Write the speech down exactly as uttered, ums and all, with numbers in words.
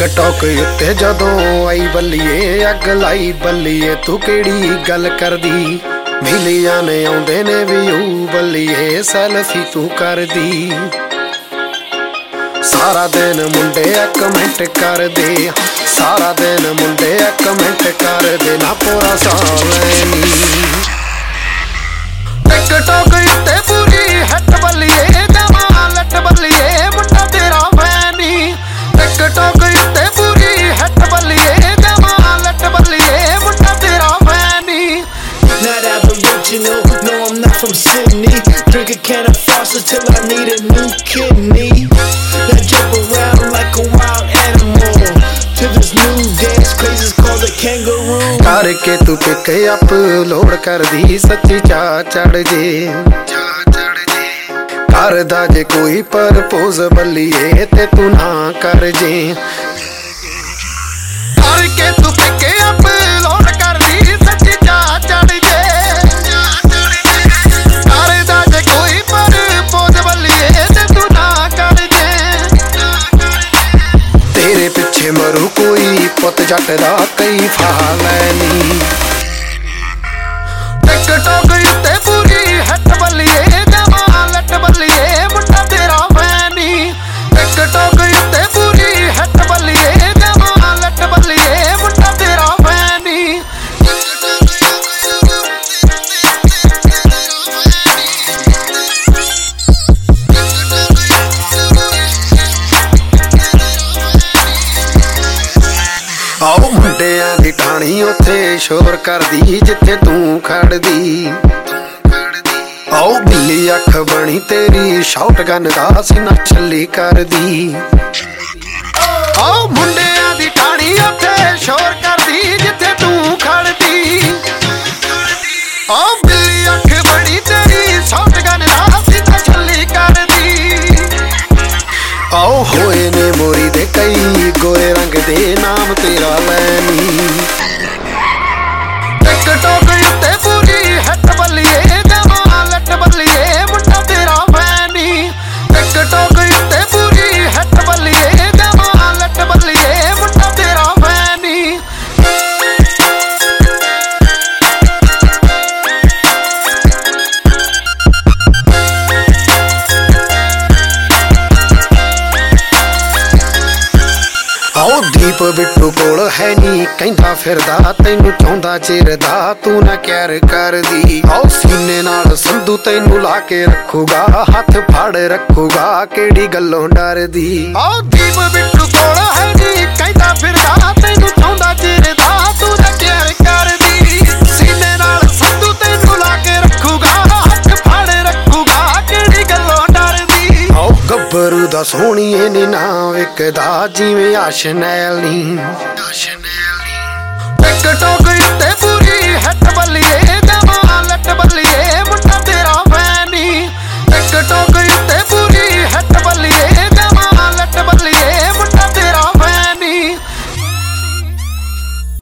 TikTok उत्ते जदों आई बल्लीए अग लाई बल्लीए तू केड़ी गल करदी मिलिया ने आउंदे ने व्यू बल्लीए सैल्फी तू करदी सारा दिन मुंडे कमेंट कर दे सारा दिन मुंडे कमेंट कर दे ना पूरा सावैनी टिकटॉक उत्ते पूरी हट बल्लीए जमा लट बल्लीए मुंडा तेरा फैनी टिकटॉक उत्ते पूरी हट बल्लीए जमा लट बल्लीए मुंडा तेरा फैनी Not aboriginal, no I'm not from Sydney. Drink a can of Foster till I need a new kidney. Now jump around like a wild animal to this new dance craze is called a kangaroo. करके तू pick upload कर दी सच्ची चा चढ़ जे करदा जे कोई purpose बल्लीए ते तू ना कर जे करके तू पिक अपलोड कर दी सच्ची चा चढ़ जे करदा जे कोई परपोज बल्लीए ते तू ना कर जे तेरे पिछे मरू कोई पुत जट दा कई फालैनी टिकटॉक उत्ते पूरी हट बल्लीए जमा लट बल्लीए मुंडा तेरा फैनी टिकटॉक उत्ते पूरी हट बल्लीए जमा लट बल्लीए मुंडा तेरा फैनी आओ मुंडियां दी ठाणी उत्थे शोर करदी जिथे तू खड़दी आओ बिल्ली अख बनी तेरी शॉटगन दा सीना छल्ली करदी आओ मुंडियां दी ठाणी उत्थे शोर करदी जिथे तू खड़दी आओ बिल्ली अख बनी तेरी शॉटगन दा सीना छल्ली करदी आओ होए ने मोरी दे कई गोरे रंग दे नाम तेरा लैनी टिकटॉक उत्ते पूरी हट बल्लीए जमा लट बल्लीए मुंडा तेरा फैनी टिकटॉक उत्ते पूरी हट बल्लीए जमा लट बल्लीए मुंडा तेरा फैनी आओ दीप बिट्टू कोल है नी कहंदा फिरदा तैनू चाहुंदा चिरदा तू ना कैर करदी आओ सीने नाल संधू तैनू ला के रखूगा हथ फड़ रखूगा केड़ी गल्लों डरदी आओ दीप बिट्टू कोल है नी कहंदा फिरदा तैनू चाहुंदा चिरदा तू ना कैर करदी सीने नाल संधू तैनू ला के रखूगा हथ फड़ रखूगा केड़ी गल्लों डरदी आओ गब्बरू दा सोहणीए नी ना विकदा जिवें आशनैल नी टिकटॉक उत्ते पूरी हट बल्लीए